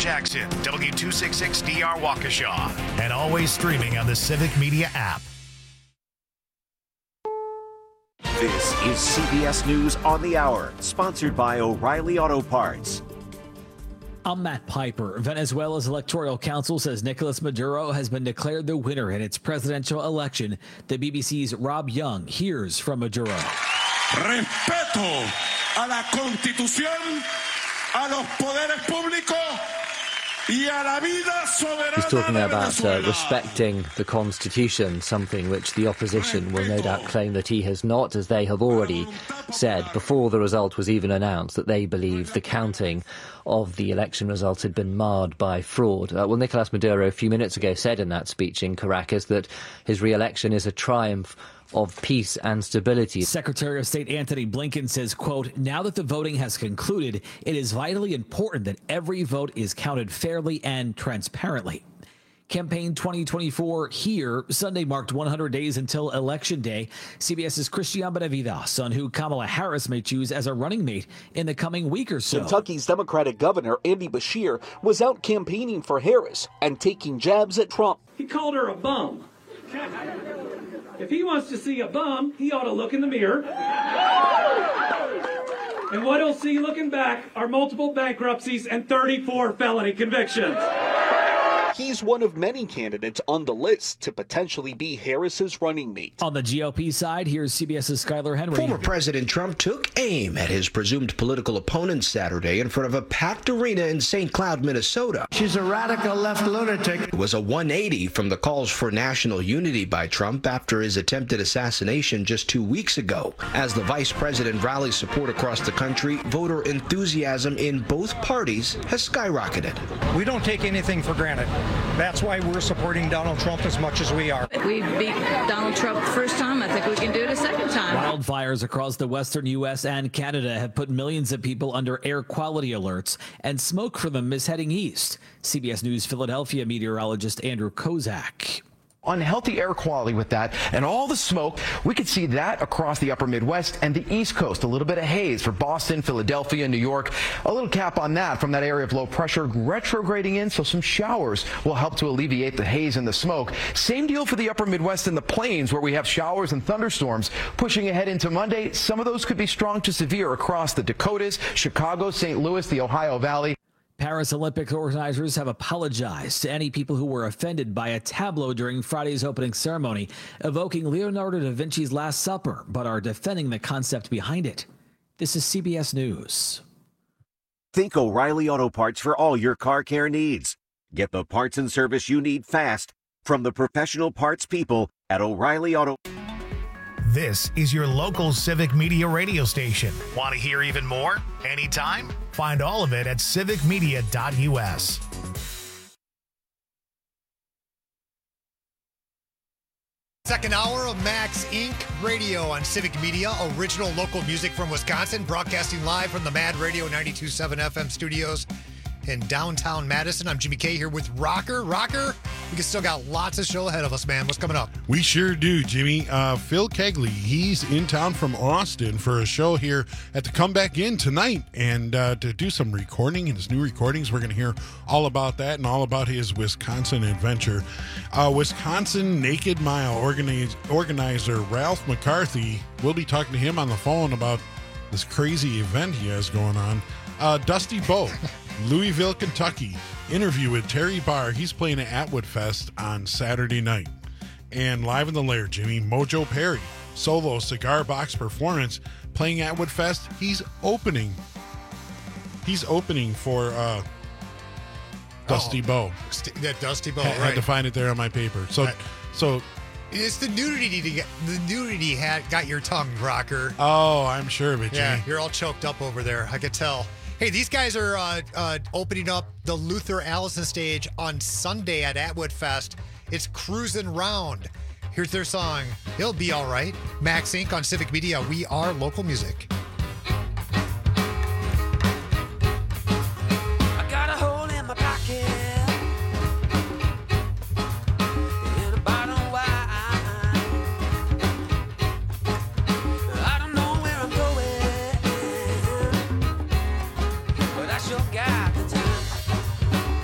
Jackson, W266DR Waukesha, and always streaming on the Civic Media app. This is CBS News on the Hour, sponsored by O'Reilly Auto Parts. I'm Matt Piper. Venezuela's electoral council says Nicolas Maduro has been declared the winner in its presidential election. The BBC's Rob Young hears from Maduro. Respeto a la Constitución, a los poderes públicos. He's talking about respecting the Constitution, something which the opposition will no doubt claim that he has not, as they have already said before the result was even announced that they believe the counting of the election result had been marred by fraud. Well, Nicolas Maduro a few minutes ago said in that speech in Caracas that his re-election is a triumph of peace and stability. Secretary of State Antony Blinken says, quote, now that the voting has concluded, it is vitally important that every vote is counted fairly and transparently. Campaign 2024 here. Sunday marked 100 days until Election Day. CBS's Christian Benavides on who Kamala Harris may choose as a running mate in the coming week or so. Kentucky's Democratic Governor Andy Beshear was out campaigning for Harris and taking jabs at Trump. He called her a bum. If he wants to see a bum, he ought to look in the mirror. And what he'll see looking back are multiple bankruptcies and 34 felony convictions. He's one of many candidates on the list to potentially be Harris's running mate. On the GOP side, here's CBS's Skyler Henry. Former President Trump took aim at his presumed political opponent Saturday in front of a packed arena in St. Cloud, Minnesota. She's a radical left lunatic. It was a 180 from the calls for national unity by Trump after his attempted assassination just 2 weeks ago. As the vice president rallies support across the country, voter enthusiasm in both parties has skyrocketed. We don't take anything for granted. That's why we're supporting Donald Trump as much as we are. We beat Donald Trump the first time. I think we can do it a second time. Wildfires across the western U.S. and Canada have put millions of people under air quality alerts, and smoke from them is heading east. CBS News Philadelphia meteorologist Andrew Kozak. Unhealthy air quality with that and all the smoke. We could see that across the upper Midwest and the East Coast. A little bit of haze for Boston, Philadelphia, New York. A little cap on that from that area of low pressure retrograding in, so some showers will help to alleviate the haze and the smoke. Same deal for the upper Midwest and the plains, where we have showers and thunderstorms pushing ahead into Monday. Some of those could be strong to severe across the Dakotas, Chicago, St. Louis, the Ohio Valley. Paris Olympics organizers have apologized to any people who were offended by a tableau during Friday's opening ceremony, evoking Leonardo da Vinci's Last Supper, but are defending the concept behind it. This is CBS News. Think O'Reilly Auto Parts for all your car care needs. Get the parts and service you need fast from the professional parts people at O'Reilly Auto. This is your local Civic Media radio station. Want to hear even more? Anytime? Find all of it at civicmedia.us. Second hour of Max Inc. Radio on Civic Media, original local music from Wisconsin, broadcasting live from the Mad Radio 92.7 FM studios in downtown Madison. I'm Jimmy K here with Rocker. Rocker, we still got lots of show ahead of us, man. What's coming up? We sure do, Jimmy. Phil Kegley, he's in town from Austin for a show here at the Come Back In tonight and to do some recording, his new recordings. We're going to hear all about that and all about his Wisconsin adventure. Wisconsin Naked Mile organizer Ralph McCarthy, we'll be talking to him on the phone about this crazy event he has going on. Dusty Bow, Louisville, Kentucky. Interview with Terry Barr. He's playing at Atwood Fest on Saturday night. And live in the lair, Jimmy, Mojo Perry, solo cigar box performance playing at Atwood Fest. He's opening for Dusty Bow. That Dusty Bow, right. I had to find it there on my paper. So it's the nudity got your tongue, Rocker. Oh, I'm sure of it, Jimmy. Yeah, you're all choked up over there. I could tell. Hey, these guys are opening up the Luther Allison stage on Sunday at Atwood Fest. It's Cruisin' Round. Here's their song, He'll Be All Right. Max Inc. on Civic Media. We are local music. I got a hole in my pocket and a bottle of wine. I don't know where I'm going, but I sure got the time.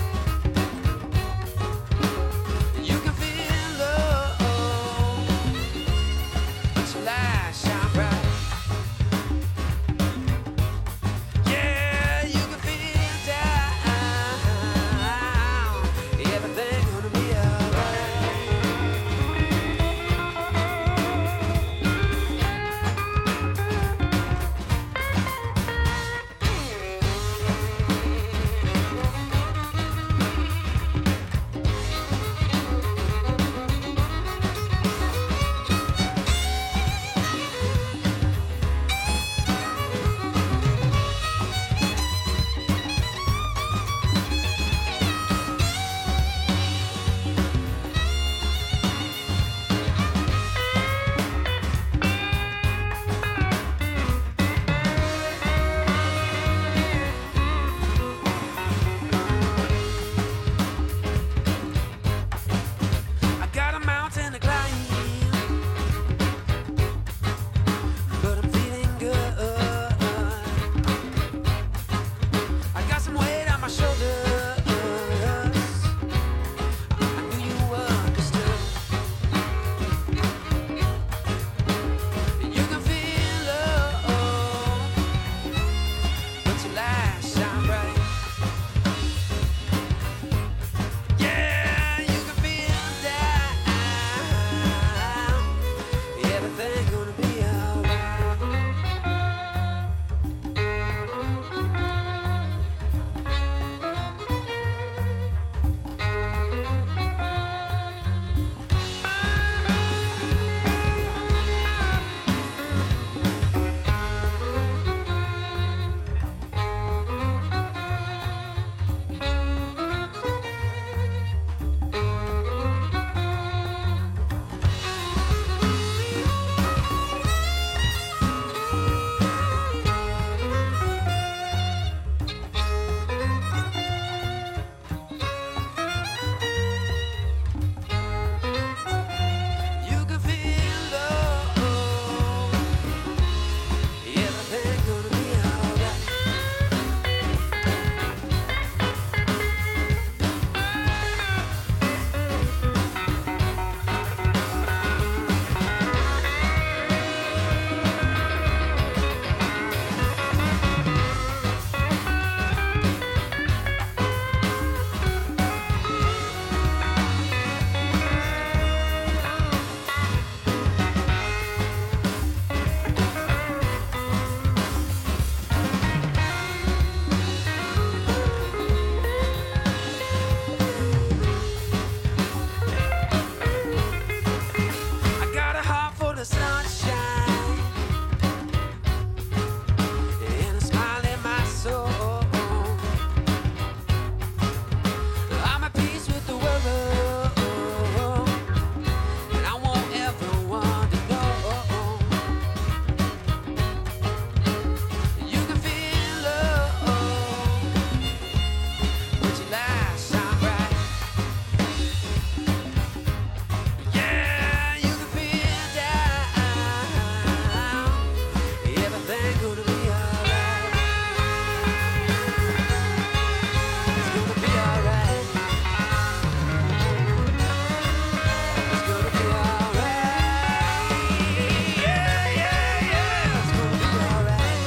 she lies, shine bright. Yeah, you can feel down. Everything gonna be alright. It's gonna be alright. It's gonna be alright. Yeah, yeah, yeah. It's gonna be alright.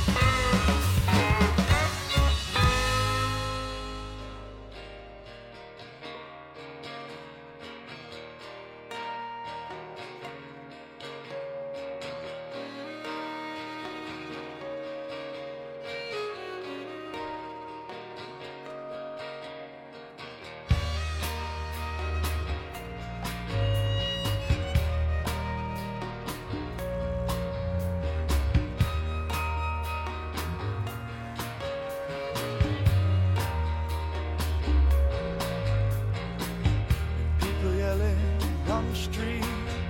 People yelling on the street,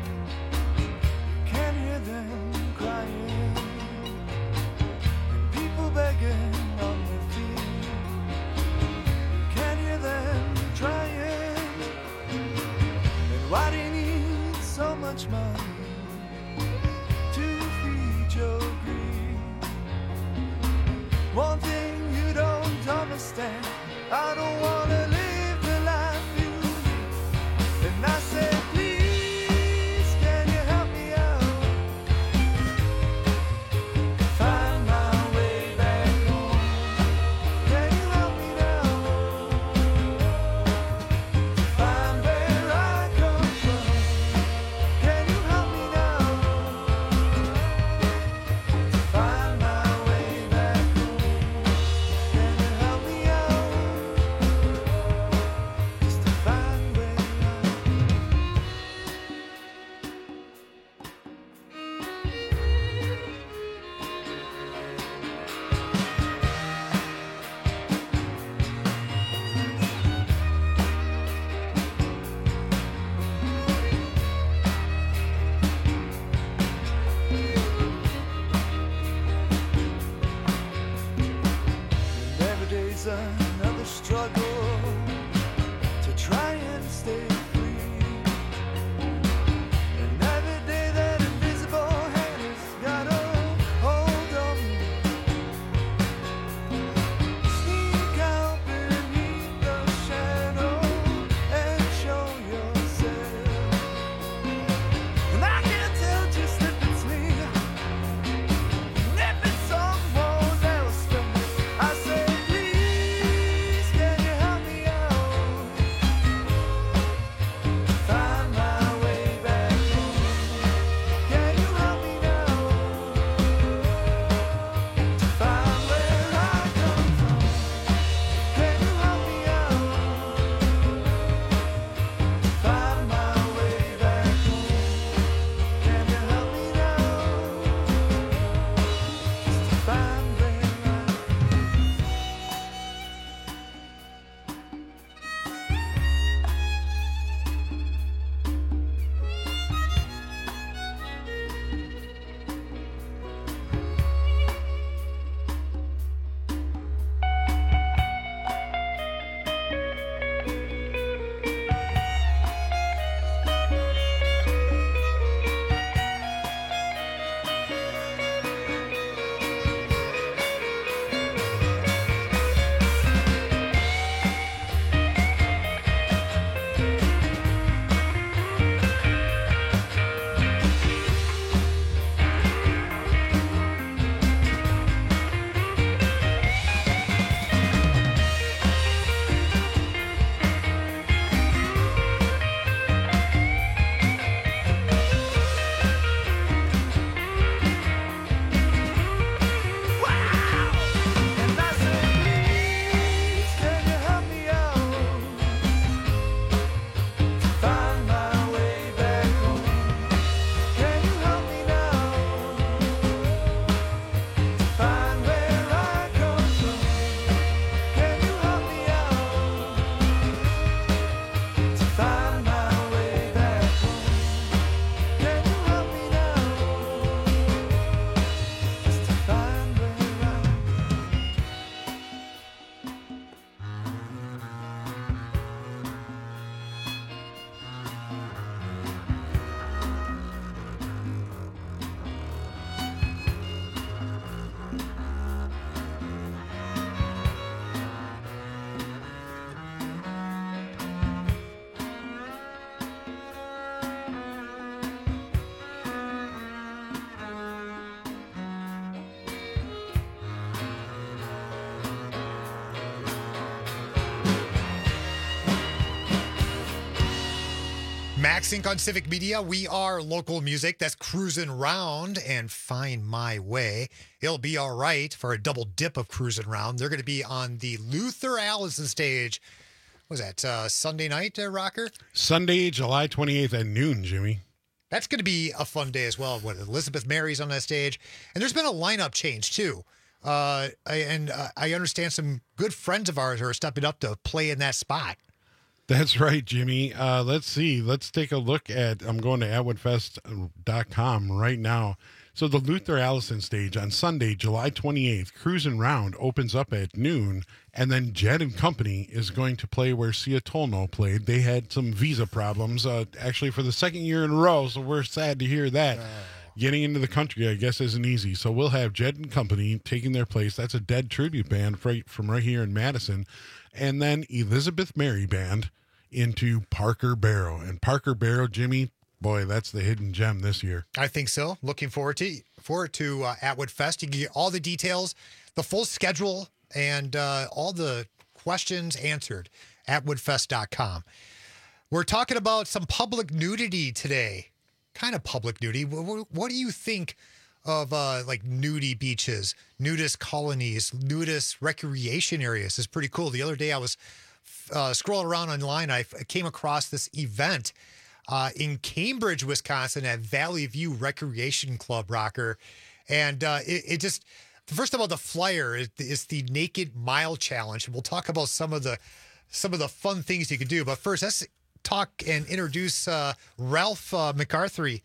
can't hear them crying. And people begging on their feet, can't hear them trying. And why do you need so much money to feed your greed? One thing you don't understand, I don't wanna live the life you lead. And I said, please, can you help me out? Find my way back home. Can you help me now? Find where I come from. Can you help Max Inc. on Civic Media. We are local music. That's Cruisin' Round and Find My Way. It'll be all right for a double dip of Cruisin' Round. They're going to be on the Luther Allison stage. What was that, Sunday night, Rocker? Sunday, July 28th at noon, Jimmy. That's going to be a fun day as well. When Elizabeth Mary's on that stage. And there's been a lineup change, too. I understand some good friends of ours are stepping up to play in that spot. That's right, Jimmy. Let's see. Let's take a look at, I'm going to atwoodfest.com right now. So the Luther Allison stage on Sunday, July 28th, Cruisin' Round opens up at noon, and then Jed and Company is going to play where Sia Tolno played. They had some visa problems, actually for the second year in a row, so we're sad to hear that. Getting into the country, I guess, isn't easy. So we'll have Jed and Company taking their place. That's a Dead tribute band from right here in Madison. And then Elizabeth Mary Band into Parker Barrow. And Parker Barrow, Jimmy, boy, that's the hidden gem this year. I think so. Looking forward to Atwood Fest. You can get all the details, the full schedule, and all the questions answered at woodfest.com. We're talking about some public nudity today. Kind of public nudity. What do you think of like nudie beaches, nudist colonies, nudist recreation areas? Is pretty cool. The other day I was scrolling around online. I came across this event in Cambridge, Wisconsin at Valley View Recreation Club, Rocker. And it just, first of all, the flyer is the Naked Mile Challenge. And we'll talk about some of the fun things you can do. But first, let's talk and introduce Ralph McCarthy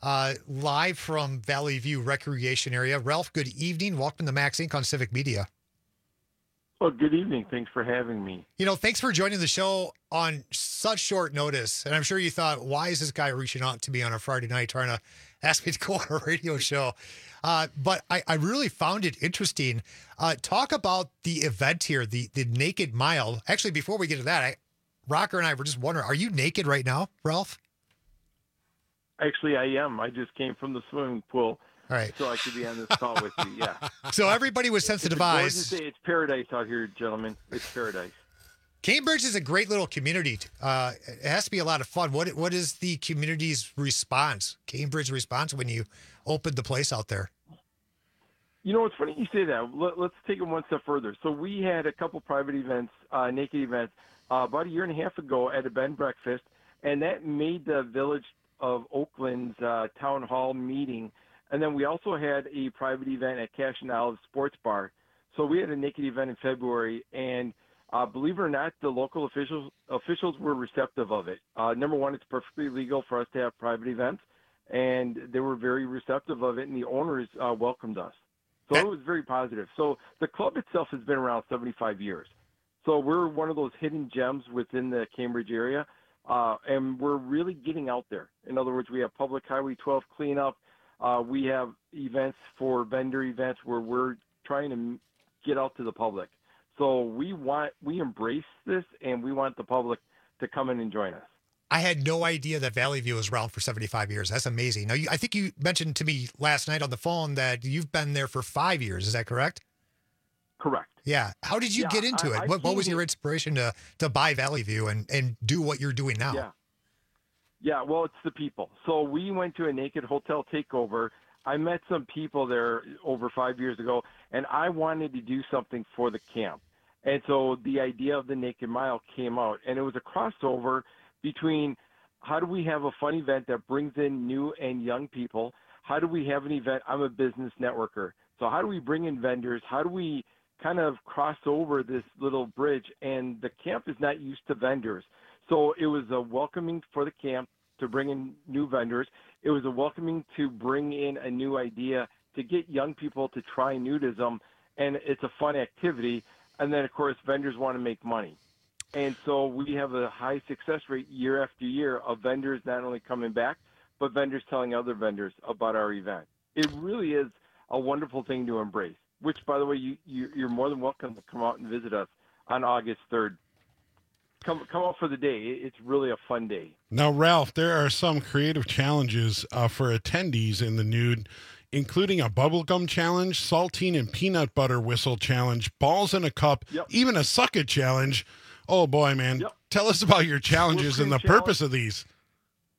live from Valley View Recreation Area. Ralph, good evening. Welcome to Max Inc. on Civic Media. Well, good evening. Thanks for having me. Thanks for joining the show on such short notice. And I'm sure you thought, why is this guy reaching out to me on a Friday night trying to ask me to go on a radio show? But I really found it interesting. Talk about the event here, the Naked Mile. Actually, before we get to that, Rocker and I were just wondering, are you naked right now, Ralph? Actually, I am. I just came from the swimming pool. All right. So I could be on this call with you, yeah. So everybody was sensitized. It's paradise out here, gentlemen. It's paradise. Cambridge is a great little community. It has to be a lot of fun. What is the community's response, Cambridge response, when you opened the place out there? It's funny you say that. Let's take it one step further. So we had a couple private events, naked events, about a year and a half ago at a bed and breakfast, and that made the Village of Oakland's town hall meeting. And then we also had a private event at Cash and Olive Sports Bar. So we had a naked event in February, and believe it or not, the local officials were receptive of it. Number one, it's perfectly legal for us to have private events, and they were very receptive of it, and the owners welcomed us. So it was very positive. So the club itself has been around 75 years. So we're one of those hidden gems within the Cambridge area, and we're really getting out there. In other words, we have Public Highway 12 cleanup. We have events for vendor events where we're trying to get out to the public. So we embrace this, and we want the public to come in and join us. I had no idea that Valley View was around for 75 years. That's amazing. Now, I think you mentioned to me last night on the phone that you've been there for 5 years. Is that correct? Correct. Yeah. How did you get into it? What was your inspiration to buy Valley View and do what you're doing now? Yeah, well, it's the people. So we went to a naked hotel takeover. I met some people there over 5 years ago, and I wanted to do something for the camp. And so the idea of the Naked Mile came out, and it was a crossover between how do we have a fun event that brings in new and young people? How do we have an event? I'm a business networker. So how do we bring in vendors? How do we kind of cross over this little bridge? And the camp is not used to vendors. So it was a welcoming for the camp to bring in new vendors. It was a welcoming to bring in a new idea to get young people to try nudism. And it's a fun activity. And then, of course, vendors want to make money. And so we have a high success rate year after year of vendors not only coming back, but vendors telling other vendors about our event. It really is a wonderful thing to embrace, which, by the way, you're more than welcome to come out and visit us on August 3rd. Come out for the day. It's really a fun day. Now, Ralph, there are some creative challenges for attendees in the nude, including a bubblegum challenge, saltine and peanut butter whistle challenge, balls in a cup, even a suck it challenge. Oh, boy, man. Tell us about your challenges and the purpose of these.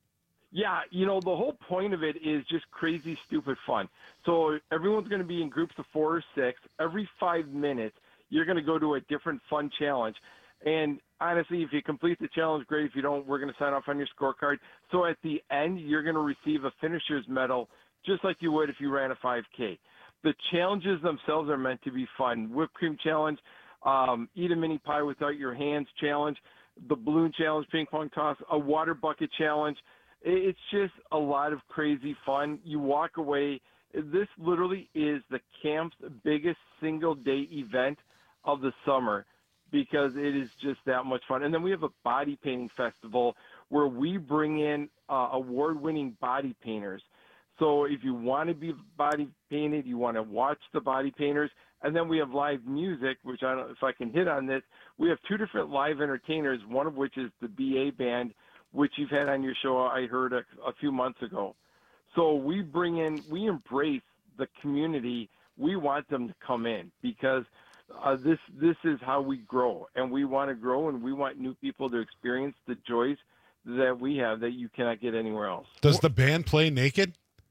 Yeah, the whole point of it is just crazy, stupid fun. So everyone's going to be in groups of 4 or 6. Every 5 minutes, you're going to go to a different fun challenge. And honestly, if you complete the challenge, great. If you don't, we're going to sign off on your scorecard. So at the end, you're going to receive a finisher's medal, just like you would if you ran a 5K. The challenges themselves are meant to be fun. Whipped cream challenge, eat a mini pie without your hands challenge, the balloon challenge, ping pong toss, a water bucket challenge. It's just a lot of crazy fun. You walk away. This literally is the camp's biggest single-day event of the summer because it is just that much fun. And then we have a body painting festival where we bring in award-winning body painters. So if you want to be body painted, you want to watch the body painters, and then we have live music, which I don't know if I can hit on this. We have 2 different live entertainers, one of which is the BA Band, which you've had on your show, I heard a few months ago. So we embrace the community. We want them to come in because this is how we grow, and we want to grow, and we want new people to experience the joys that we have that you cannot get anywhere else. Does the band play naked?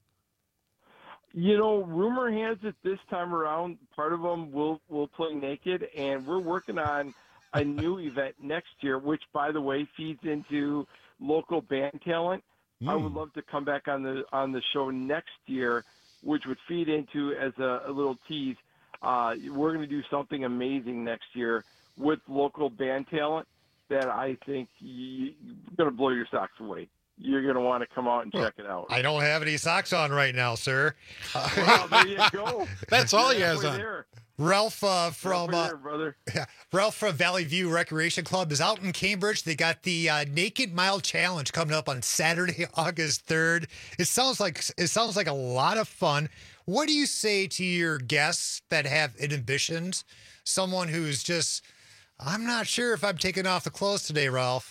Rumor has it this time around, part of them will play naked, and we're working on a new event next year, which, by the way, feeds into local band talent. I would love to come back on the show next year, which would feed into, as a little tease, we're going to do something amazing next year with local band talent that I think you're going to blow your socks away. You're going to want to come out and check it out. I don't have any socks on right now, sir. Well, there you go. That's all he has on. There. Ralph from Ralph from Valley View Recreation Club is out in Cambridge. They got the Naked Mile Challenge coming up on Saturday, August 3rd. It sounds like a lot of fun. What do you say to your guests that have inhibitions? Someone who's just, I'm not sure if I'm taking off the clothes today, Ralph.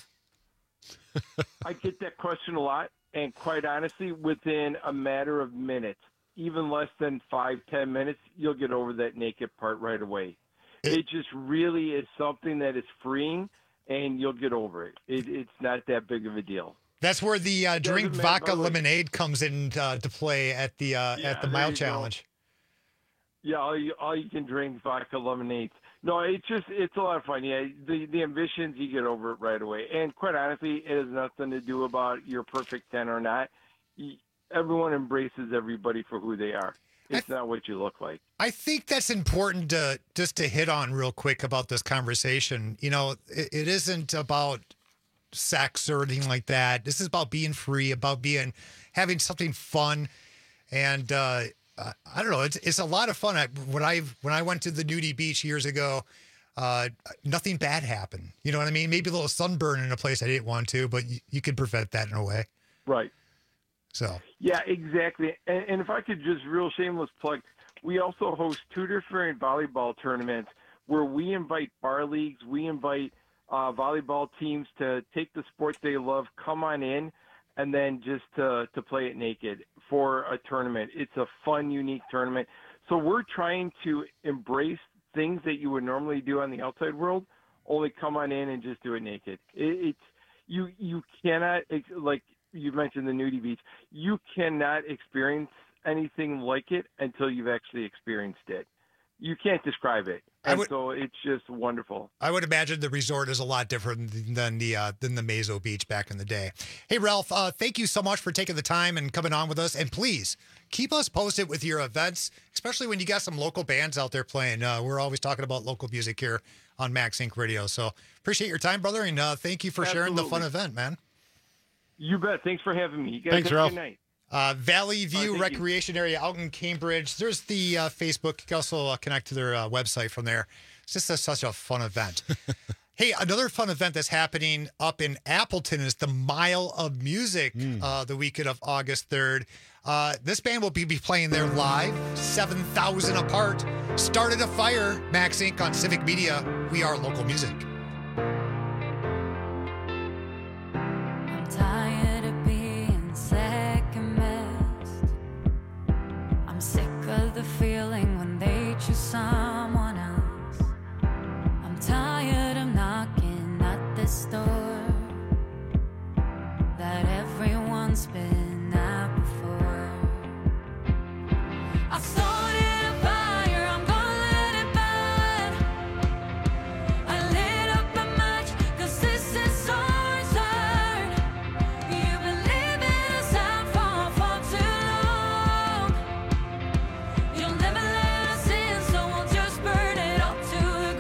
I get that question a lot, and quite honestly, within a matter of minutes, even less than 5-10 minutes, you'll get over that naked part right away. It just really is something that is freeing, and you'll get over it. It's not that big of a deal. That's where the drink vodka lemonade comes in to play at the Mile Challenge. Yeah, all you can drink vodka lemonade. No, it's a lot of fun. Yeah, the ambitions, you get over it right away. And quite honestly, it has nothing to do about your perfect 10 or not. Everyone embraces everybody for who they are. It's not what you look like. I think that's important to hit on real quick about this conversation. It isn't about sex or anything like that. This is about being free, about having something fun. And I don't know. It's a lot of fun. When I went to the nudie beach years ago, nothing bad happened. You know what I mean? Maybe a little sunburn in a place I didn't want to, but you could prevent that in a way. Right. So. Yeah, exactly. And if I could just real shameless plug, we also host 2 different volleyball tournaments where we invite bar leagues, we invite volleyball teams to take the sport they love, come on in, and then just to play it naked for a tournament. It's a fun, unique tournament. So we're trying to embrace things that you would normally do on the outside world, only come on in and just do it naked. You cannot, like you mentioned the nudie beach, you cannot experience anything like it until you've actually experienced it. You can't describe it. So it's just wonderful. I would imagine the resort is a lot different than the Mazo Beach back in the day. Hey, Ralph, thank you so much for taking the time and coming on with us. And please keep us posted with your events, especially when you got some local bands out there playing. We're always talking about local music here on Max Inc. Radio. So appreciate your time, brother, and thank you for sharing the fun event, man. You bet. Thanks for having me. You guys Thanks, have Ralph. a good night. Valley View Recreation Area out in Cambridge. There's the Facebook. You can also connect to their website from there. It's just such a fun event. Hey, another fun event that's happening up in Appleton is the Mile of Music the weekend of August 3rd. This band will be playing there live, 7,000 apart. Started a fire, Max Inc. on Civic Media. We are local music. I'm tired of being second best. I'm sick of the feeling when they choose someone else. I'm tired of knocking at this door that everyone someone's been at before. I started a fire, I'm gonna let it burn. I lit up a match, 'cause this is our turn. You've been living us out for too long. You'll never let us in, so we'll just burn it up to the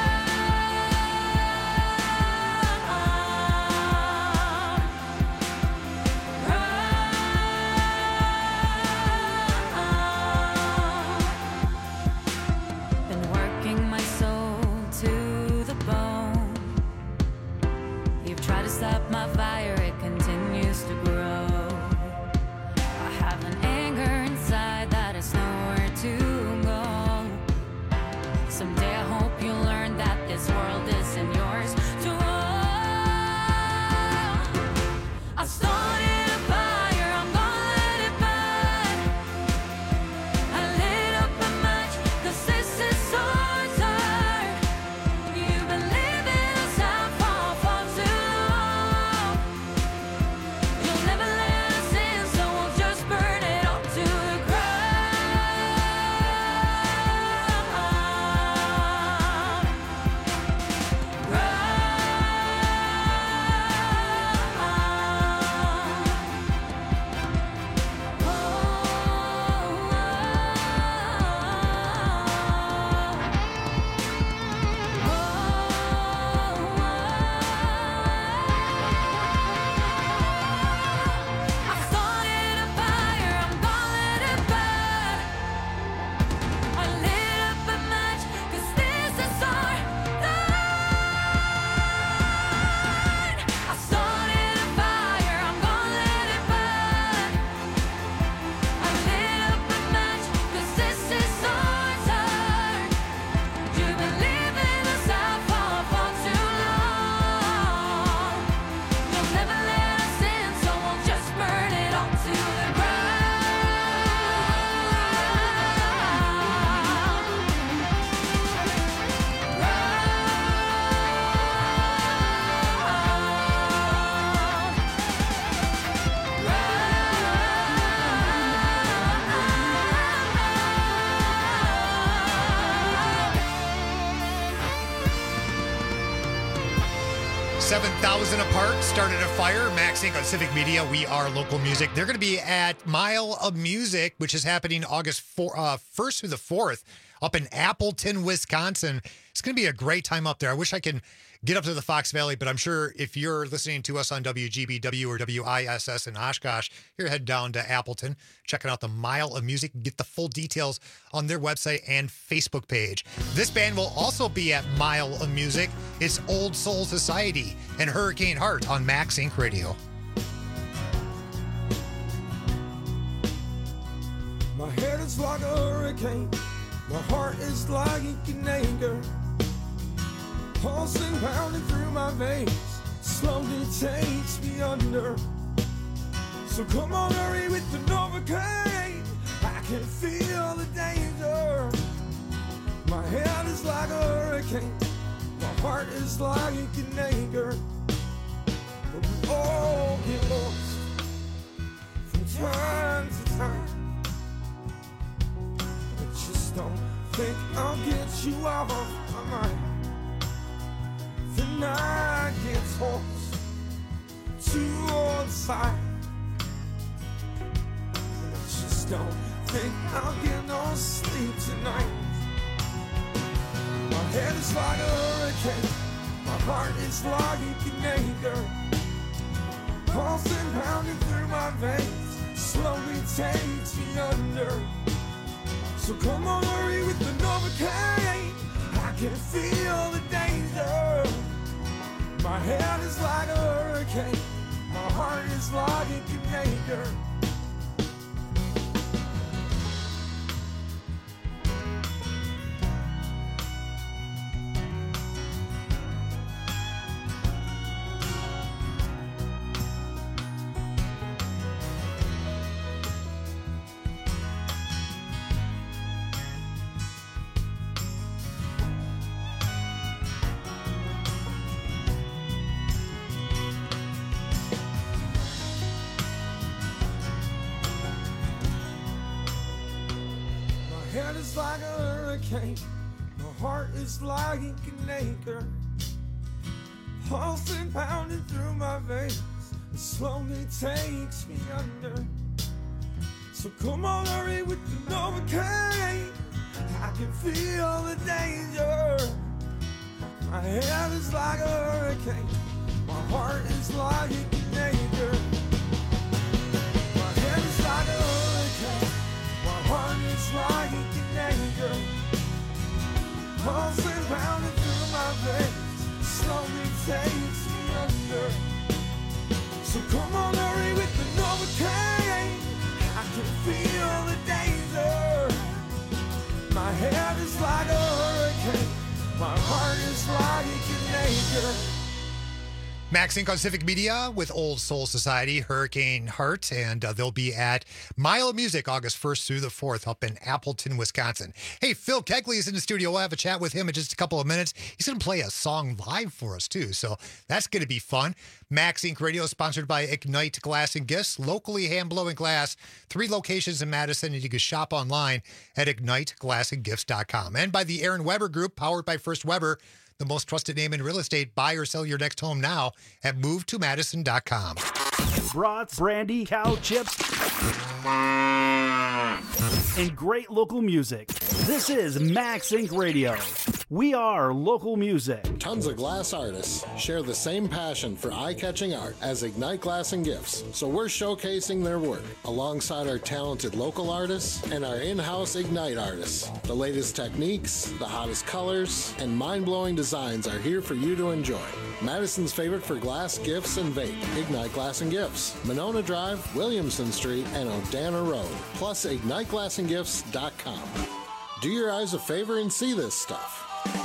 Been working my soul to the bone. You've tried to stop my fire, it continues to grow. I have an anger inside that has nowhere to go. Someday I hope you learn that this world isn't yours to own. I started a fire, I'm gonna let it burn. I lit up a match, 'cause this is our turn. You've been living us out for too long. You'll never let us in, so we'll just burn it up to the I started a fire, I'm gonna let it burn. I lit up a match, 'cause this is our turn. I started a fire, I'm gonna let it burn. I lit up a match, 'cause this is our turn. You've been living us out for too long. You'll never let us in, so we'll just burn it all to the ground. 7,000 Apart started a fire. Max Inc. on Civic Media. We are local music. They're going to be at Mile of Music, which is happening August 1st through the 4th up in Appleton, Wisconsin. It's going to be a great time up there. I wish I can get up to the Fox Valley, but I'm sure if you're listening to us on WGBW or WISS in Oshkosh, you're heading down to Appleton, checking out the Mile of Music. Get the full details on their website and Facebook page. This band will also be at Mile of Music. It's Old Soul Society and Hurricane Heart on Max Inc. Radio. My head is like a hurricane, my heart is like an anchor, pulsing, pounding through my veins, slowly takes me under. So come on, hurry with the Novocaine, I can feel the danger. My head is like a hurricane, my heart is like an anchor, but we all get lost from time to time. Don't think I'll get you off my mind. The night gets hoarse, too on fire. I just don't think I'll get no sleep tonight. My head is like a hurricane, my heart is like an anchor, pulsing, pounding through my veins, slowly takes me under. So come on, hurry with the Novocaine, I can feel the danger. My head is like a hurricane, my heart is like an anchor. is like a hurricane. My heart is like an anchor, pulsing, pounding through my veins. It slowly takes me under. So come on, hurry with the Novocaine. I can feel the danger. My head is like a hurricane. My heart is like an anchor. My head is like a hurricane. My heart is like an anchor. Pulsing, pounding through my veins. Slowly takes me under. So come on, hurry with the Novocaine. I can feel the danger. My head is like a hurricane. My heart is like an anchor. Max Inc. on Civic Media with Old Soul Society, Hurricane Heart, and they'll be at Mile of Music August 1st through the 4th up in Appleton, Wisconsin. Hey, Phil Kegley is in the studio. We'll have a chat with him in just a couple of minutes. He's going to play a song live for us, too, so that's going to be fun. Max Inc. Radio is sponsored by Ignite Glass and Gifts, locally hand-blowing glass, 3 locations in Madison, and you can shop online at igniteglassandgifts.com. And by the Aaron Weber Group, powered by First Weber, the most trusted name in real estate. Buy or sell your next home now at movetomadison.com. Brats, brandy, cow chips, and great local music. This is Max Inc. Radio. We are local music. Tons of glass artists share the same passion for eye-catching art as Ignite Glass and Gifts, so we're showcasing their work alongside our talented local artists and our in-house Ignite artists. The latest techniques, the hottest colors, and mind-blowing designs are here for you to enjoy. Madison's favorite for glass, gifts, and vape, Ignite Glass and Gifts, Monona Drive, Williamson Street, and Odana Road, plus IgniteGlassandGifts.com. Do your eyes a favor and see this stuff.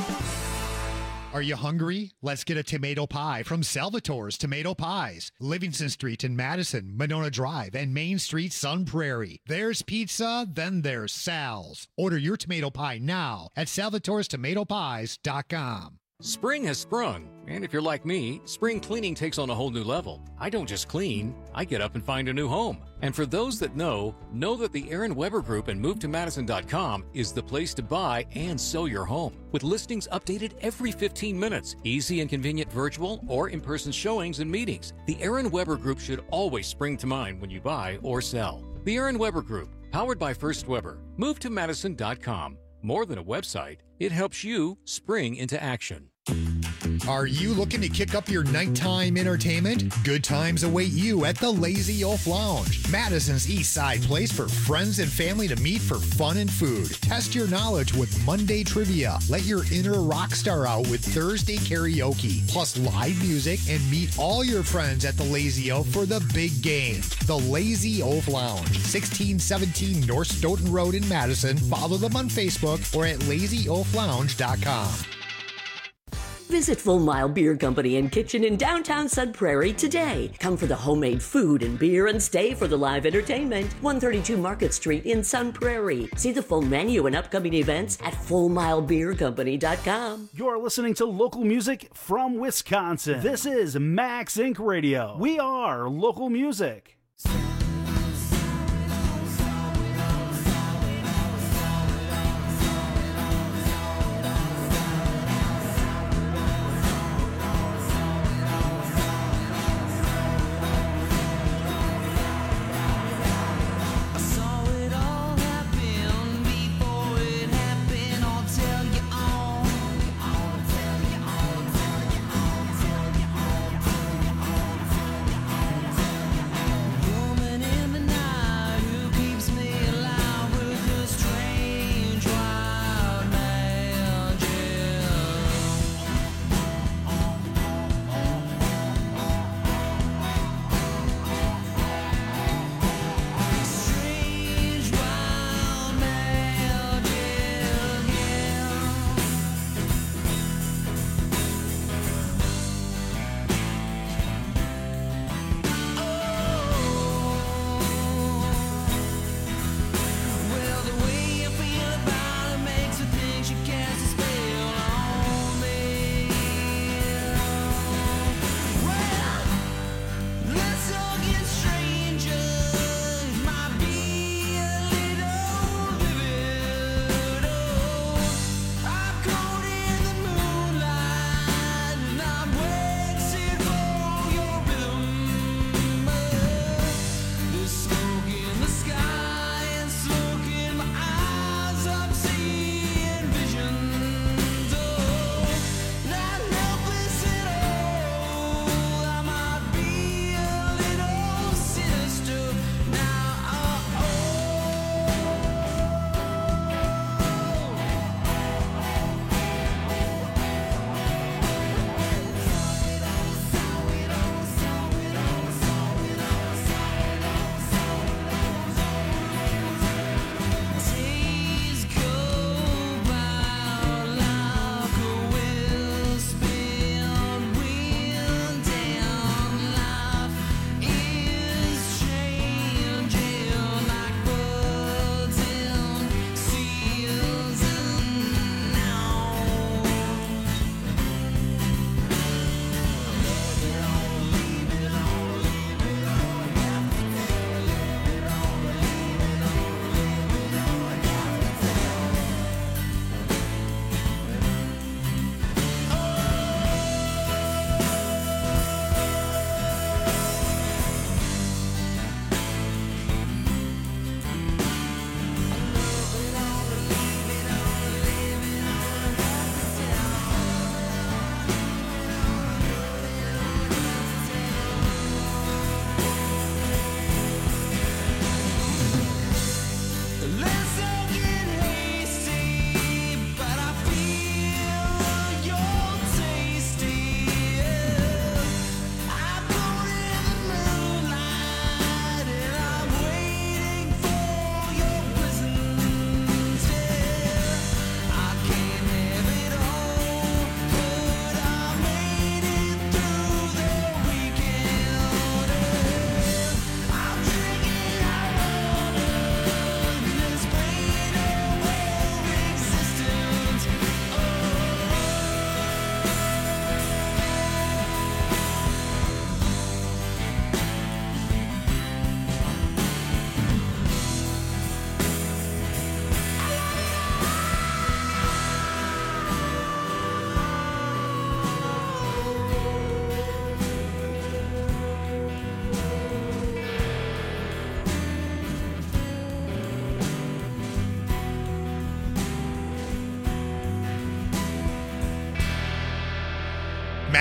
Are you hungry? Let's get a tomato pie from Salvatore's Tomato Pies. Livingston Street in Madison, Monona Drive, and Main Street, Sun Prairie. There's pizza, then there's Sal's. Order your tomato pie now at salvatorestomatopies.com. Spring has sprung, and if you're like me, spring cleaning takes on a whole new level. I don't just clean, I get up and find a new home. And for those that know that the Aaron Weber Group and MoveToMadison.com is the place to buy and sell your home. With listings updated every 15 minutes, easy and convenient virtual or in-person showings and meetings, the Aaron Weber Group should always spring to mind when you buy or sell. The Aaron Weber Group, powered by First Weber, MoveToMadison.com. More than a website, it helps you spring into action. Are you looking to kick up your nighttime entertainment? Good times await you at the Lazy Oaf Lounge, Madison's East Side place for friends and family to meet for fun and food. Test your knowledge with Monday trivia. Let your inner rock star out with Thursday karaoke, plus live music, and meet all your friends at the Lazy Oaf for the big game. The Lazy Oaf Lounge, 1617 North Stoughton Road in Madison. Follow them on Facebook or at lazyoaflounge.com. Visit Full Mile Beer Company and Kitchen in downtown Sun Prairie today. Come for the homemade food and beer and stay for the live entertainment. 132 Market Street in Sun Prairie. See the full menu and upcoming events at FullMileBeerCompany.com. You're listening to local music from Wisconsin. This is Max Inc. Radio. We are local music.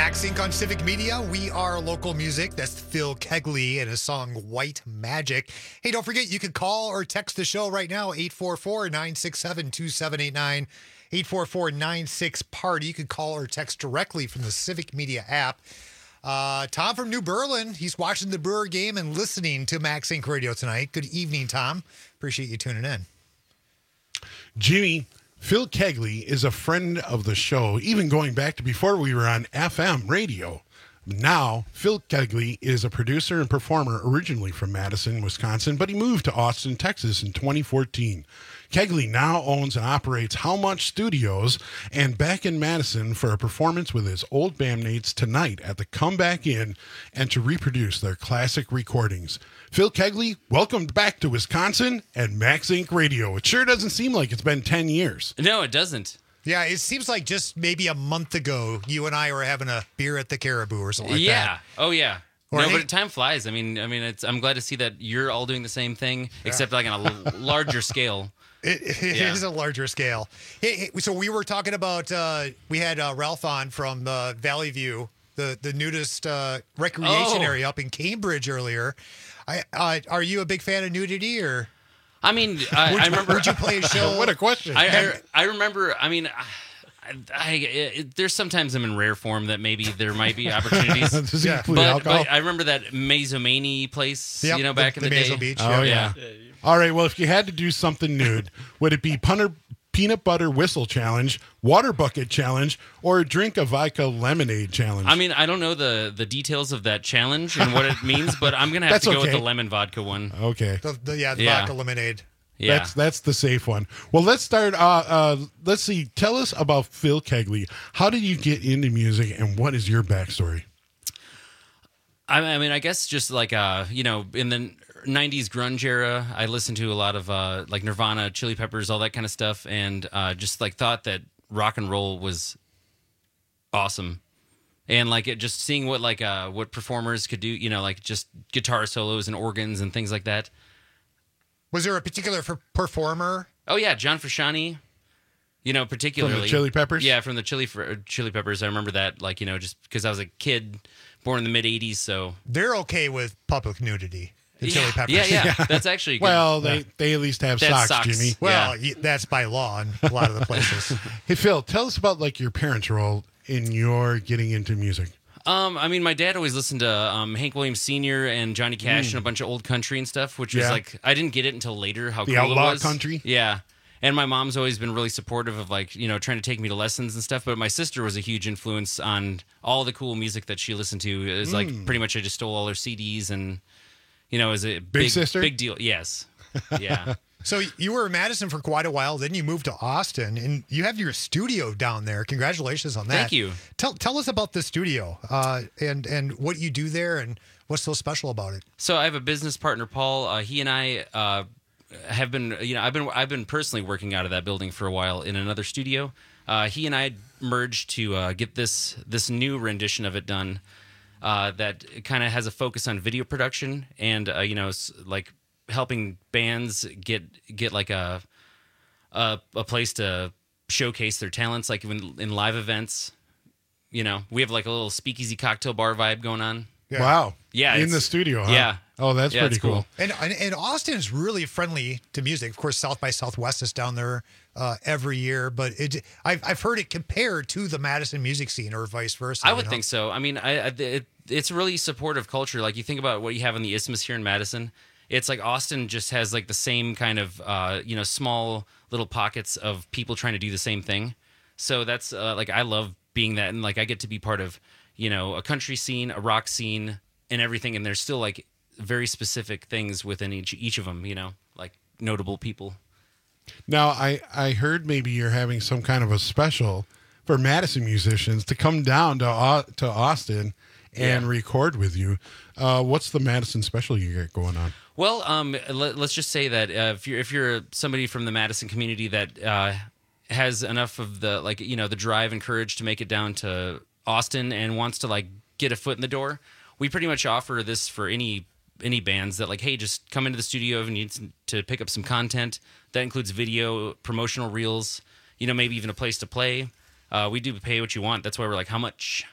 Max Inc. on Civic Media. We are local music. That's Phil Kegley and his song White Magic. Hey, don't forget, you can call or text the show right now, 844-967-2789, 844-96-PARTY. You can call or text directly from the Civic Media app. Tom from New Berlin, he's watching the Brewer game and listening to Max Inc. Radio tonight. Good evening, Tom. Appreciate you tuning in. Jimmy, Phil Kegley is a friend of the show, even going back to before we were on FM radio. Now, Phil Kegley is a producer and performer originally from Madison, Wisconsin, but he moved to Austin, Texas in 2014. Kegley now owns and operates How Much Studios and back in Madison for a performance with his old bandmates tonight at the Comeback Inn and to reproduce their classic recordings. Phil Kegley, welcome back to Wisconsin and Max Inc. Radio. It sure doesn't seem like it's been 10 years. No, it doesn't. Yeah, it seems like just maybe a month ago, you and I were having a beer at the Caribou or something like that. Yeah. Oh, yeah. Or No, hey- but time flies. I mean, I'm glad to see that you're all doing the same thing, except like on a larger scale. It is a larger scale. Hey, so we were talking about, we had Ralph on from Valley View, the nudist recreation area up in Cambridge earlier. Are you a big fan of nudity or? I mean, I remember. Would you play a show? What a question. I remember. I mean, there's sometimes I'm in rare form that maybe there might be opportunities. Does it include alcohol? But I remember that Mazomani place, Yep, back in the day. Mazo Beach. Oh, yeah. All right, well, if you had to do something nude, would it be peanut butter whistle challenge, water bucket challenge, or drink a vodka lemonade challenge? I mean, I don't know the details of that challenge and what it means, but I'm going to have to go with the lemon vodka one. Okay. The vodka lemonade. Yeah. That's the safe one. Well, let's start. Let's see. Tell us about Phil Kegley. How did you get into music, and what is your backstory? I mean, I guess just like in the 90s grunge era, I listened to a lot of like Nirvana, Chili Peppers, all that kind of stuff, and just like thought that rock and roll was awesome. And like it just seeing what performers could do, like just guitar solos and organs and things like that. Was there a particular performer? Oh yeah, John Frusciante. Particularly From the Chili Peppers? Yeah, from the Chili Peppers. I remember that, just because I was a kid born in the mid '80s. So they're okay with public nudity. The Chili Peppers. Yeah. That's actually good. Well, they at least have socks, Jimmy. Well, that's by law in a lot of the places. Hey, Phil, tell us about your parents' role in your getting into music. I mean, my dad always listened to Hank Williams Sr. and Johnny Cash and a bunch of old country and stuff, which was I didn't get it until later how the cool outlaw it was. country. Yeah. And my mom's always been really supportive of trying to take me to lessons and stuff. But my sister was a huge influence on all the cool music that she listened to. It was pretty much I just stole all her CDs and, it was a big sister? Big deal. Yes. Yeah. So you were in Madison for quite a while. Then you moved to Austin, and you have your studio down there. Congratulations on that. Thank you. Tell us about the studio and what you do there and what's so special about it. So I have a business partner, Paul. He and I have been, I've been personally working out of that building for a while in another studio. He and I merged to get this new rendition of it done. That kind of has a focus on video production and like helping bands get like a place to showcase their talents, like in live events. We have like a little speakeasy cocktail bar vibe going on. Yeah. Wow. Yeah, in the studio, huh? Yeah. Oh, that's pretty it's cool. And Austin is really friendly to music. Of course, South by Southwest is down there every year, but I've heard it compared to the Madison music scene or vice versa. I would think so. I mean, it's really supportive culture. Like you think about what you have in the Isthmus here in Madison. It's like Austin just has like the same kind of small little pockets of people trying to do the same thing. So that's like I love being that, and like I get to be part of a country scene, a rock scene, and everything. And there's still like very specific things within each of them. Like notable people. Now I heard maybe you're having some kind of a special for Madison musicians to come down to Austin and record with you. What's the Madison special you got going on? Well, let's just say that if you're somebody from the Madison community that has enough of the the drive and courage to make it down to Austin and wants to get a foot in the door, we pretty much offer this for any bands that hey, just come into the studio if you need to pick up some content. That includes video, promotional reels, maybe even a place to play. We do pay what you want. That's why we're like, how much?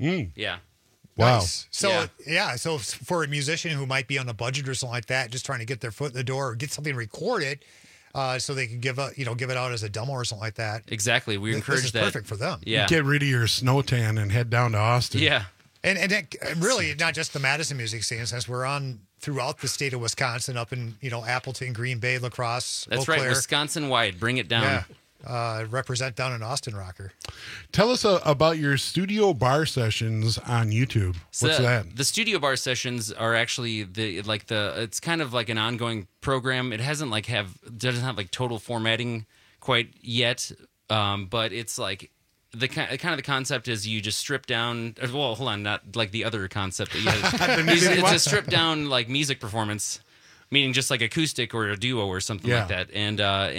Yeah. Wow. Nice. So so for a musician who might be on a budget or something like that, just trying to get their foot in the door or get something recorded, so they can give it out as a demo or something like that. Exactly. We encourage this is that. perfect for them. Yeah. Get rid of your snow tan and head down to Austin. Yeah. And it, really not just the Madison music scene, since we're on throughout the state of Wisconsin, up in Appleton, Green Bay, La Crosse, That's Eau right. Claire. Wisconsin wide. Bring it down. Yeah. Represent down in Austin, Rocker. Tell us about your studio bar sessions on YouTube. So What's that? The studio bar sessions are actually it's kind of like an ongoing program. It doesn't have like total formatting quite yet, but it's like the concept is you just strip down. Well, hold on, not like the other concept that you had. It's a stripped down like music performance. Meaning just like acoustic or a duo or something like that, and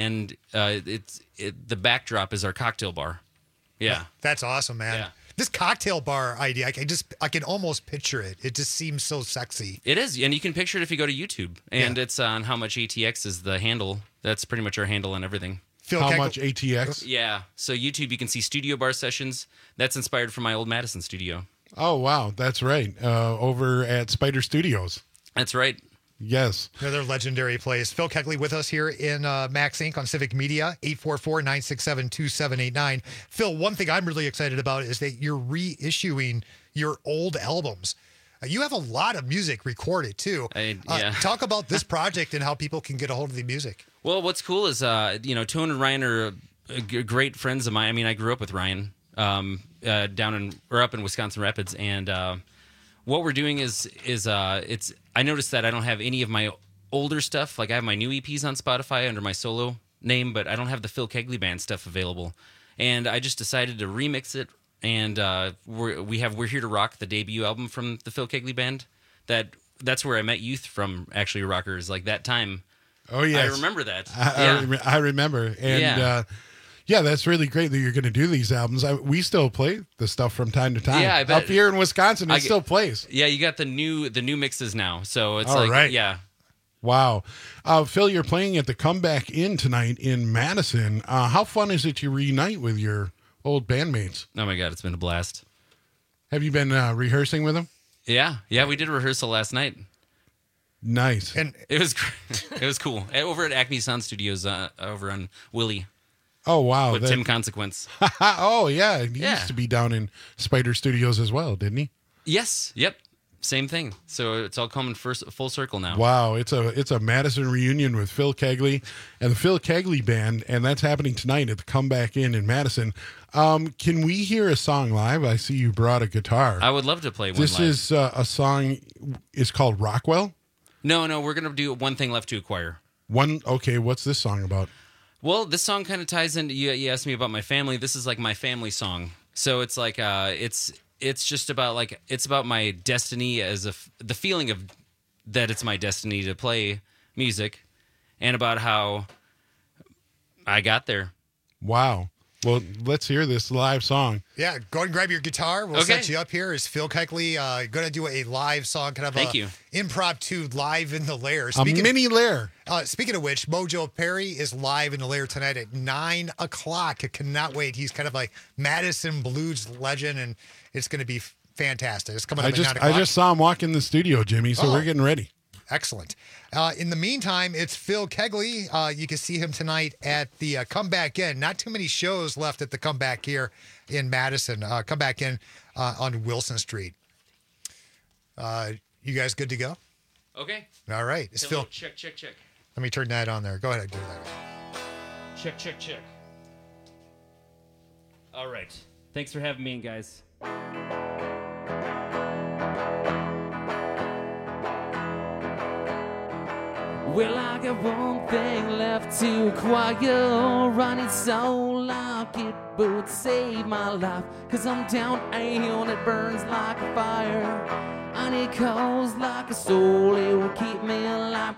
the backdrop is our cocktail bar. Yeah, that's awesome, man. Yeah. This cocktail bar idea, I can almost picture it. It just seems so sexy. It is, and you can picture it if you go to YouTube, and it's on How Much ATX is the handle. That's pretty much our handle on everything. How Much ATX? Yeah, so YouTube, you can see studio bar sessions. That's inspired from my old Madison studio. Oh wow, that's right. Over at Spider Studios. That's right. Yes. Another legendary place. Phil Kegley with us here in Max Inc. on Civic Media, 844-967-2789. Phil, one thing I'm really excited about is that you're reissuing your old albums. You have a lot of music recorded, too. Talk about this project and how people can get a hold of the music. Well, what's cool is, Tone and Ryan are great friends of mine. I mean, I grew up with Ryan up in Wisconsin Rapids, and what we're doing is I noticed that I don't have any of my older stuff. Like I have my new EPs on Spotify under my solo name, but I don't have the Phil Kegley Band stuff available. And I just decided to remix it. And We're Here to Rock, the debut album from the Phil Kegley Band. That's where I met Youth from, actually, Rockers, like that time. Oh, yes. I remember that. I remember. And that's really great that you're going to do these albums. We still play the stuff from time to time. Yeah, I bet. Up here in Wisconsin, it still plays. Yeah, you got the new mixes now. So it's right. Wow. Phil, you're playing at the Comeback Inn tonight in Madison. How fun is it to reunite with your old bandmates? Oh, my God, it's been a blast. Have you been rehearsing with them? Yeah, we did a rehearsal last night. Nice. And it was cool. Over at Acme Sound Studios over on Willie. Oh, wow. With Tim Consequence. Oh, yeah. He used to be down in Spider Studios as well, didn't he? Yes. Yep. Same thing. So it's all coming full circle now. Wow. It's a Madison reunion with Phil Kegley and the Phil Kegley Band, and that's happening tonight at the Comeback Inn in Madison. Can we hear a song live? I see you brought a guitar. I would love to play one live. This is a song, it's called Rockwell? No, we're going to do One Thing Left to Acquire. Okay, what's this song about? Well, this song kind of ties into, you asked me about my family. This is like my family song. So it's like, it's just about like, it's about my destiny the feeling of that it's my destiny to play music and about how I got there. Wow. Well, let's hear this live song. Yeah, go ahead and grab your guitar. We'll set you up here. Is Phil Kegley going to do a live song, kind of impromptu live in the Lair? Mini Lair. Speaking of which, Mojo Perry is live in the Lair tonight at 9 o'clock. I cannot wait. He's kind of like Madison blues legend, and it's going to be fantastic. It's coming up at 9 o'clock. I just saw him walk in the studio, Jimmy, so we're getting ready. Excellent. In the meantime, it's Phil Kegley. You can see him tonight at the Comeback Inn. Not too many shows left at the Comeback here in Madison. Comeback Inn on Wilson Street. You guys good to go? Okay. All right. It's Phil. Check. Let me turn that on there. Go ahead and do that. Check. All right. Thanks for having me in, guys. Well, I got one thing left to acquire. Running so lock it would save my life. Cause I'm down and it burns like a fire. And it calls like a soul, it will keep me alive.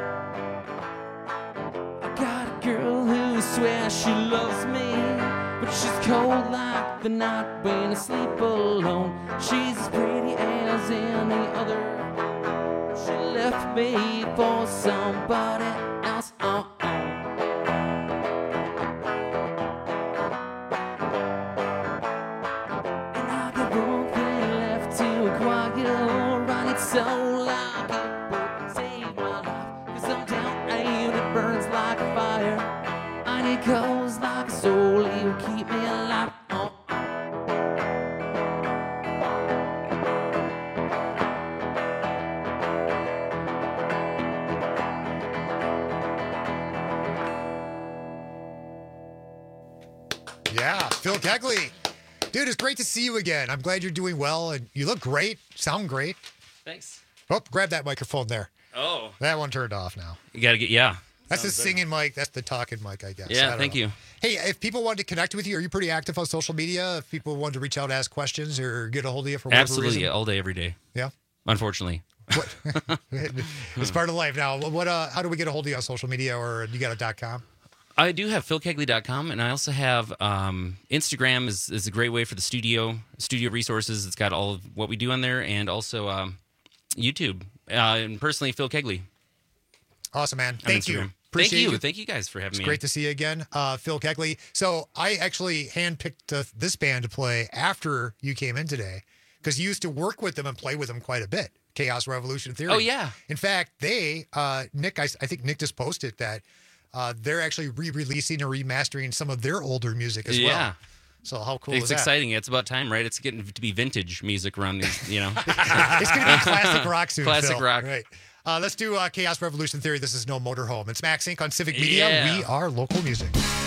Swear she loves me, but She's cold like the night when I sleep alone. She's as pretty as any other. She left me for somebody else. And I got one thing left to acquire. I need so like it would save my life. 'Cause I'm down and it burns like a fire. I need coals like a soul, you keep me alive. Yeah, Phil Kegley. Dude, it's great to see you again. I'm glad you're doing well, and you look great, sound great. Thanks. Oh, grab that microphone there. Oh. That one turned off now. You got to get, yeah. That's the singing mic. That's the talking mic, I guess. I Yeah, don't thank know. you. Hey, if people wanted to connect with you, are you pretty active on social media? If people wanted to reach out, ask questions, or get a hold of you for whatever Absolutely, reason? all day, every day. Yeah? Unfortunately. It's part of life now. What? How do we get a hold of you on social media, or you got a .com? I do have philkegley.com, and I also have Instagram is a great way for the studio resources. It's got all of what we do on there, and also YouTube. And personally, Phil Kegley. Awesome, man. on Thank you. Instagram. Appreciate you. Thank you guys for having It's me. great to see you again, Phil Kegley. So I actually handpicked this band to play after you came in today because you used to work with them and play with them quite a bit. Chaos Revolution Theory. Oh, yeah. In fact, they, Nick, I think Nick just posted that they're actually re-releasing or remastering some of their older music as well. Yeah. So how cool It's is that? exciting. It's about time, right? It's getting to be vintage music around these, you know. It's going to be classic rock soon, Classic Phil. rock. Right. Let's do Chaos Revolution Theory. This is No Motorhome. It's Max Inc. on Civic Media. Yeah. We are local music.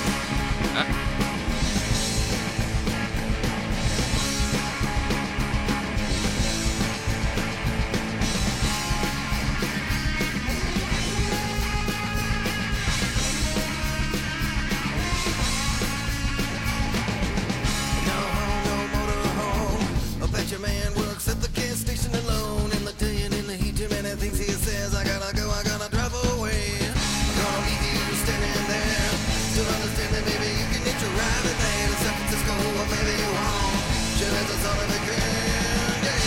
I bet your man works at the gas station alone. In the day and in the heat, too many things he says. I gotta go, I gotta drive away. I'm gonna leave you standing there. Still understanding, maybe you can hitch a ride with me to San Francisco, or maybe you won't. Sure as the son of a gun, yeah.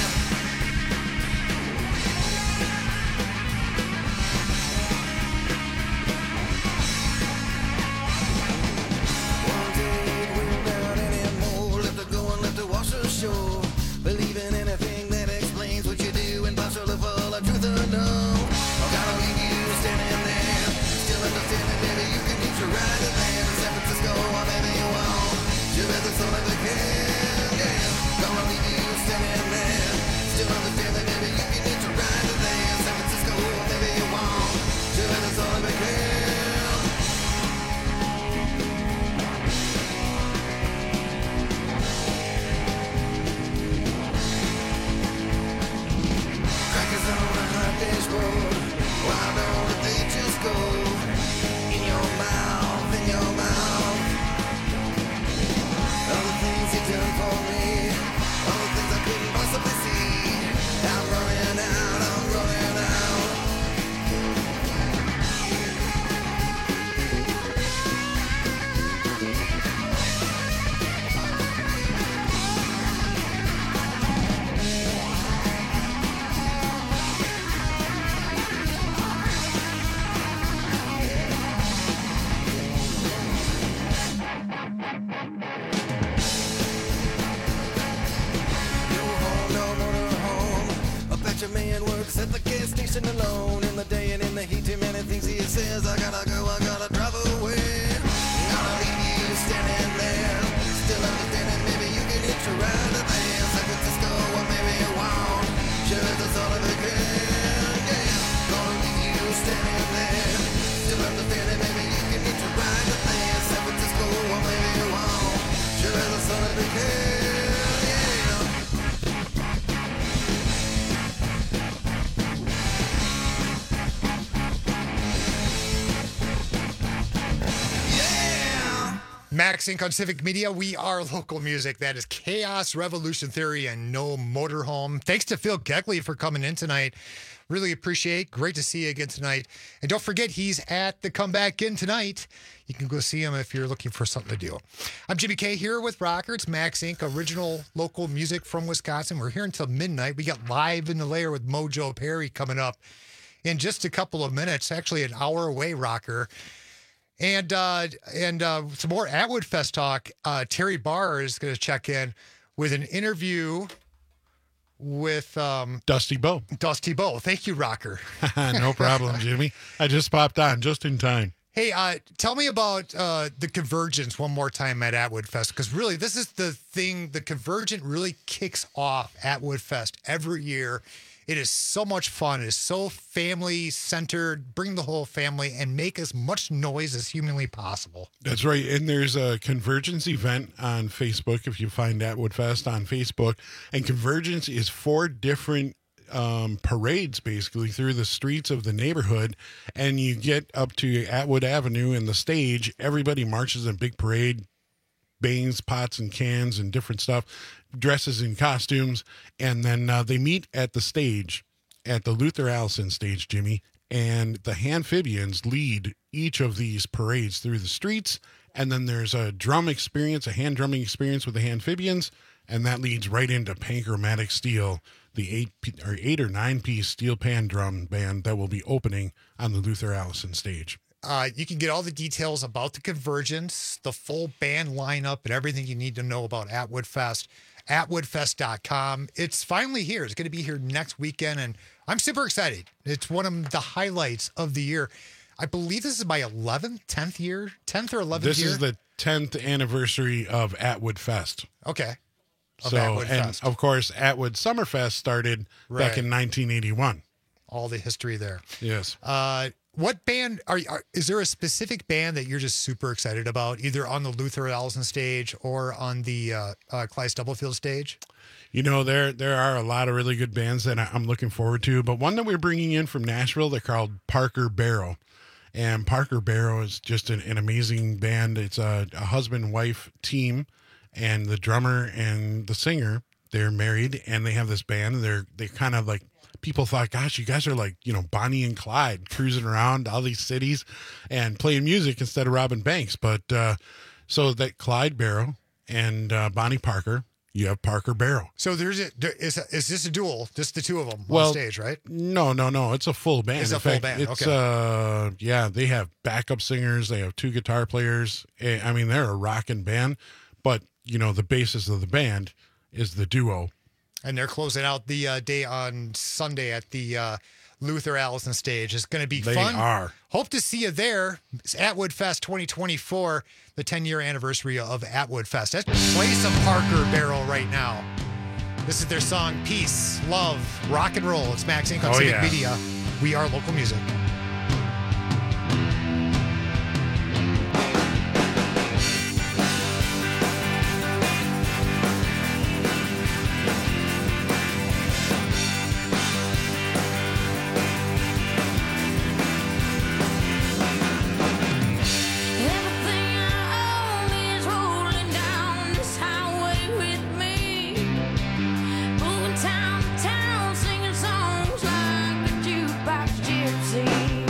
One day it went down anymore. Left to go and left to wash ashore. Believe in anything that explains what you do and partially full of truth or no. I'm gonna leave you standing there. Still understanding, maybe you can hitch a ride with me to San Francisco, or maybe you won't. Sure as the son of a gun, yeah. Gonna leave you standing there. Still understanding, maybe you can hitch a ride with me to San Francisco, or maybe you won't. Sure as the son of a gun. Crackers on a hot dashboard. Why don't they just go in your mouth, in your mouth? All the things you done for me, all the things I couldn't possibly see. I'm running out, I'm running out. No motorhome. I bet your man works at the gas station alone. In the day and in the heat, too many things he says. I gotta go, I gotta drive away. Gonna leave you standing there. Still understanding, maybe you can hitch a ride to there. San Francisco, or maybe you won't. Sure as the son of a gun, yeah. Gonna leave you standing there. Still understanding, maybe you can hitch a ride to there. San Francisco, or maybe you won't. Sure as the son of a gun, yeah. Max Inc. on Civic Media. We are local music. That is Chaos Revolution Theory and No Motorhome. Thanks to Phil Kegley for coming in tonight. Really appreciate. Great to see you again tonight. And don't forget, he's at the Comeback In tonight. You can go see him if you're looking for something to do. I'm Jimmy K here with Rocker. It's Max Inc. Original local music from Wisconsin. We're here until midnight. We got Live in the Lair with Mojo Perry coming up in just a couple of minutes. Actually, an hour away, Rocker. And some more Atwood Fest talk. Terry Barr is going to check in with an interview with Dusty Bo. Dusty Bo. Thank you, Rocker. No problem, Jimmy. I just popped on just in time. Hey, tell me about the Convergence one more time at Atwood Fest, because really this is the thing. The Convergent really kicks off Atwood Fest every year. It is so much fun. It is so family-centered. Bring the whole family and make as much noise as humanly possible. That's right. And there's a Convergence event on Facebook if you find Atwood Fest on Facebook. And Convergence is 4 different parades, basically, through the streets of the neighborhood. And you get up to Atwood Avenue and the stage. Everybody marches in a big parade, bangs, pots, and cans and different stuff, dresses in costumes, and then they meet at the stage, at the Luther Allison stage, Jimmy, and the Handphibians lead each of these parades through the streets, and then there's a drum experience, a hand drumming experience with the Handphibians, and that leads right into Panchromatic Steel, the 8 or 9 piece steel pan drum band that will be opening on the Luther Allison stage. You can get all the details about the Convergence, the full band lineup, and everything you need to know about Atwood Fest, atwoodfest.com. It's finally here. It's going to be here next weekend, and I'm super excited. It's one of the highlights of the year. I believe this is my 10th year, 10th or 11th This year. is the 10th anniversary of Atwood Fest. Okay. Of So, Atwood and Fest. of course, Atwood Summerfest started back in 1981. All the history there. Yes. What band is there a specific band that you're just super excited about, either on the Luther Allison stage or on the Clyde Stubblefield stage? You know, there are a lot of really good bands that I'm looking forward to, but one that we're bringing in from Nashville, they're called Parker Barrow. And Parker Barrow is just an amazing band. It's a husband-wife team, and the drummer and the singer, they're married, and they have this band, and they're kind of like, people thought, gosh, you guys are like, Bonnie and Clyde cruising around all these cities and playing music instead of robbing banks. But so that Clyde Barrow and Bonnie Parker, you have Parker Barrow. So is this a duel? Just the two of them Well, on stage, right? No. It's a full band. It's In a full fact, band, It's, okay. yeah, they have backup singers. They have 2 guitar players. I mean, they're a rocking band. But, the basis of the band is the duo. And they're closing out the day on Sunday at the Luther Allison stage. It's going to be They fun. are. Hope to see you there. It's Atwood Fest 2024, the 10-year anniversary of Atwood Fest. Let's play some Parker Barrow right now. This is their song, Peace, Love, Rock and Roll. It's Max Inc. on Oh, Civic yeah. Media. We are local music. Everything I own is rolling down this highway with me. Moving town to town, singing songs like a jukebox gypsy.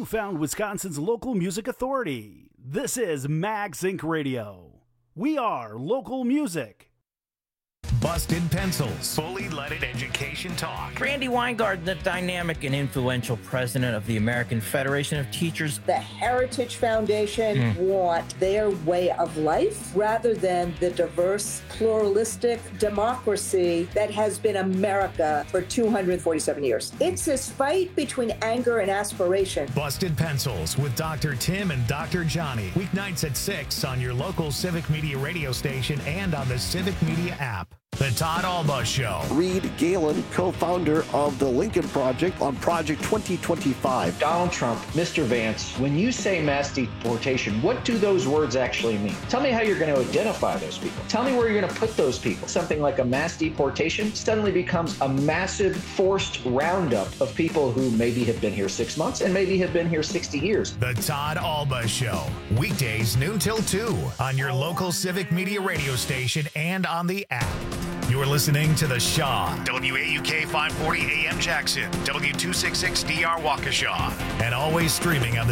found Wisconsin's local music authority. This is Max Inc. Radio. We are local music. Busted Pencils, fully leaded education talk. Randy Weingarten, the dynamic and influential president of the American Federation of Teachers. The Heritage Foundation want their way of life rather than the diverse, pluralistic democracy that has been America for 247 years. It's this fight between anger and aspiration. Busted Pencils with Dr. Tim and Dr. Johnny. Weeknights at 6 on your local Civic Media radio station and on the Civic Media app. The Todd Alba Show. Reed Galen, co-founder of the Lincoln Project on Project 2025. Donald Trump, Mr. Vance, when you say mass deportation, what do those words actually mean? Tell me how you're going to identify those people. Tell me where you're going to put those people. Something like a mass deportation suddenly becomes a massive forced roundup of people who maybe have been here 6 months and maybe have been here 60 years. The Todd Alba Show. Weekdays noon till 2 on your local Civic Media radio station and on the app. You're listening to The Shaw, WAUK 540 AM Jackson, W266DR Waukesha, and always streaming on the